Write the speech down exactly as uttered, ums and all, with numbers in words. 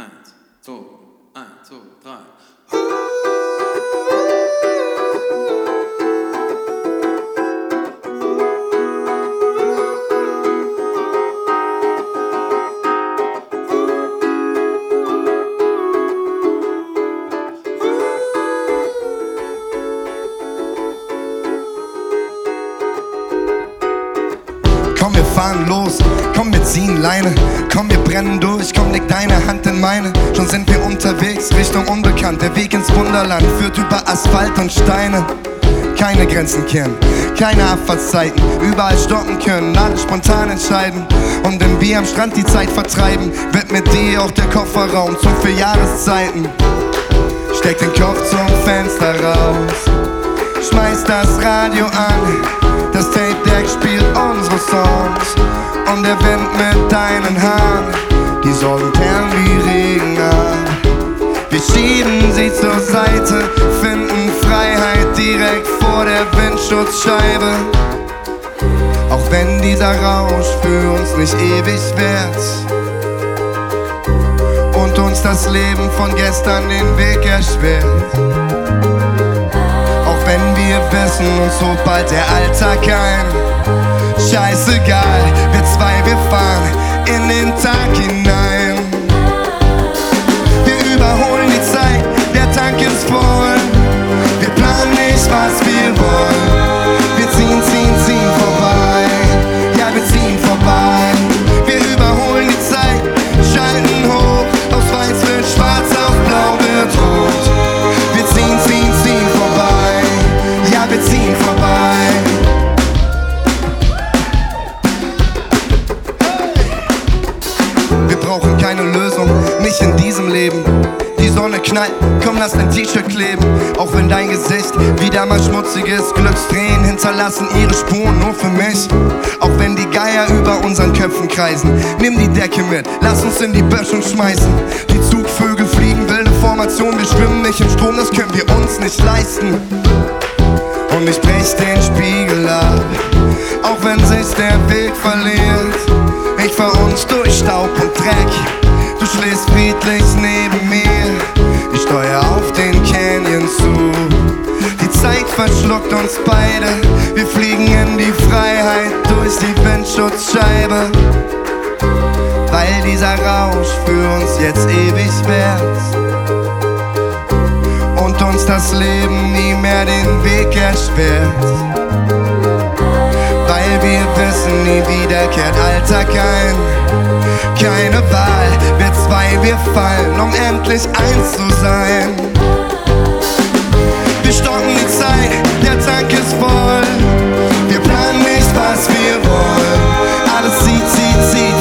Eins, zwei, eins, zwei, drei. Komm, wir fahren los, komm, wir ziehen Leine, komm, wir brennen durch, komm, leg deine Hand in meine. Schon sind wir unterwegs, Richtung Unbekannt, der Weg ins Wunderland führt über Asphalt und Steine. Keine Grenzen kennen, keine Abfahrtszeiten, überall stoppen können, alle spontan entscheiden. Und wenn wir am Strand die Zeit vertreiben, wird mit dir auch der Kofferraum zum für Jahreszeiten. Steck den Kopf zum Fenster raus, schmeiß das Radio an, das Tape-Deck spielt unsere Songs und der Wind mit deinen Haaren, die Sorgen perlen wie Regen ab. Wir schieben sie zur Seite, finden Freiheit direkt vor der Windschutzscheibe. Auch wenn dieser Rausch für uns nicht ewig währt und uns das Leben von gestern den Weg erschwert. Auch wenn wir wissen, uns holt bald der Alltag ein. Scheißegal, wir zwei, wir fahren in den Tag hinein. Wir überholen die Zeit, der Tank ist voll. Wir planen nicht, was wir wollen. Wir ziehen, ziehen, ziehen vorbei. Ja, wir ziehen vorbei. Wir überholen die Zeit, schalten hoch. Aus weiß wird schwarz, auf blau wird rot. Wir ziehen, ziehen, ziehen vorbei. Ja, wir ziehen vorbei. Wir brauchen keine Lösung, nicht in diesem Leben. Die Sonne knallt, komm, lass dein T-Shirt kleben. Auch wenn dein Gesicht wieder mal schmutzig ist, Glückstränen hinterlassen ihre Spuren nur für mich. Auch wenn die Geier über unseren Köpfen kreisen, nimm die Decke mit, lass uns in die Böschung schmeißen. Die Zugvögel fliegen, wilde Formation, wir schwimmen nicht im Strom, das können wir uns nicht leisten. Und ich brech den Spiegel ab, auch wenn sich der Weg verliert. Ich fahr uns durch Staub und Dreck, du schläfst friedlich neben mir. Ich steuer auf den Canyon zu, die Zeit verschluckt uns beide. Wir fliegen in die Freiheit durch die Windschutzscheibe, weil dieser Rausch für uns jetzt ewig währt und uns das Leben nie mehr den Weg erschwert. Weil wir wissen, nie wieder kehrt Alltag ein. Keine Wahl, wir zwei, wir fallen, um endlich eins zu sein. Wir stoppen die Zeit, der Tank ist voll. Wir planen nicht, was wir wollen. Alles zieht, zieht, zieht